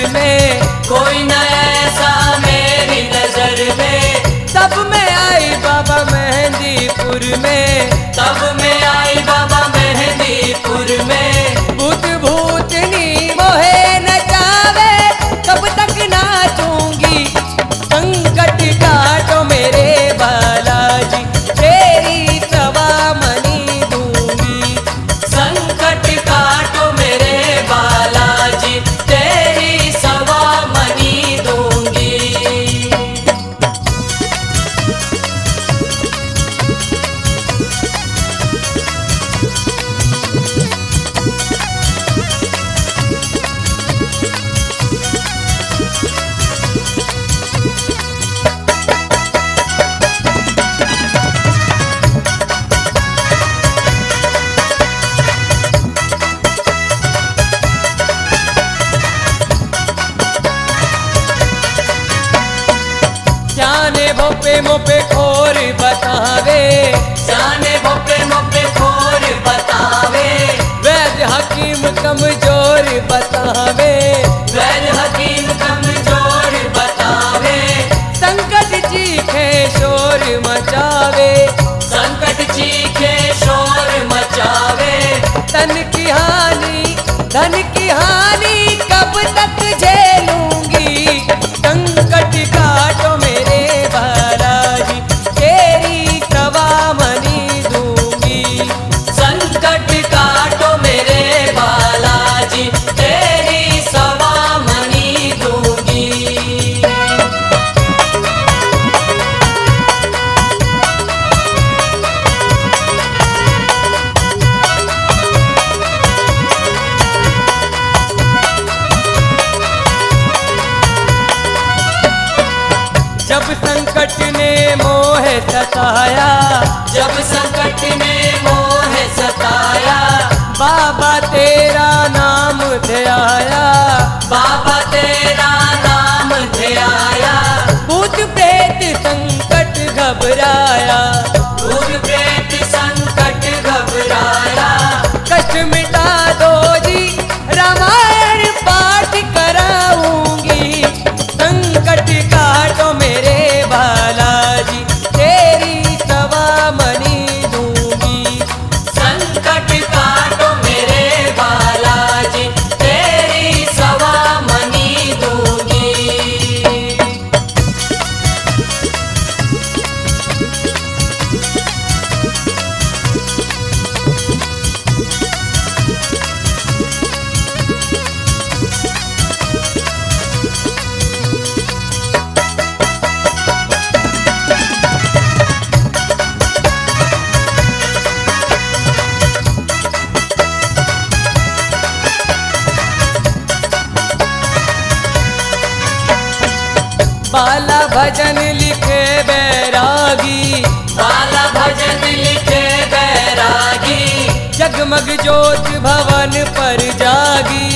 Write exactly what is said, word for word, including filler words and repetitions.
में, कोई न ऐसा मेरी नजर में। तब मैं आई बाबा मेहंदीपुर में, तब मैं आई बाबा मेहंदीपुर में। भूत भूतनी मोहे नचावे, कब तक नाचूंगी। संकट काटो मेरे बालाजी, तेरी सवा मनी दूंगी। संकट काटो मेरे बालाजी, तेरी सवा मनी दूंगी। जाने भोपे मोपे खोर बतावे, जाने भोपे मोपे खोर बतावे। वैद्य हकीम कमजोर बतावे, वैद्य हकीम कमजोर बतावे। संकट चीखे शोर मचावे, संकट चीखे शोर मचावे। तन की हानि धन की हानि कब तक झेलूंगी। संकट काटो मेरे बालाजी, तेरी सवा मनी दूंगी। संकट काटो मेरे बालाजी, तेरी सवा मनी दूंगी। जब संकट ने मोह सताया, जब संकट ने मोह सताया। बाबा तेरा नाम ध्याया, बाबा तेरा नाम ध्याया। भूत प्रेत संकट घबराया, भूत प्रेत संकट घबराया। कष्ट मिटा दो जी, रामायण पाठ कराऊंगी। संकट काटो मेरे बालाजी, तेरी सवा मनी दूंगी। संकट काटो मेरे बालाजी, तेरी सवा मनी दूंगी। बाला भजन लिखे बैरागी, बाला भजन लिखे बैरागी। जगमग ज्योत भवन पर जागी।